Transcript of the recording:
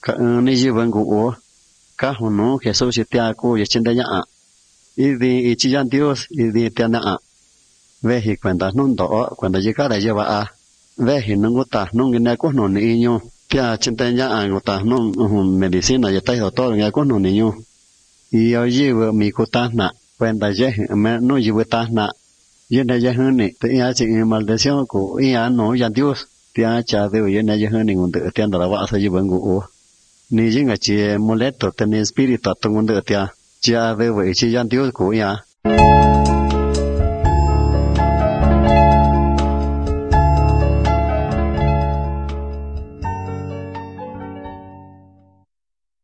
ni jiban gu ka hunu Jesús sitia ku yechinda ya y chillan Dios y di tiana veji cuenta nundo cuando llegara lleva a veji nunguta nungina ku no niño pia chinda ya nguta nun medicina ya tai doctor ya ku no niño y oye mi kutana cuenta ye me no yibutana yena ya huni te ya chi maldición ku ya no ya Dios tia cha de yena ya huni ngunde tianda la va sa yiban gu ni jinga chi molesto ten espíritu tungunde tia ya de we chi ya Dios ku ya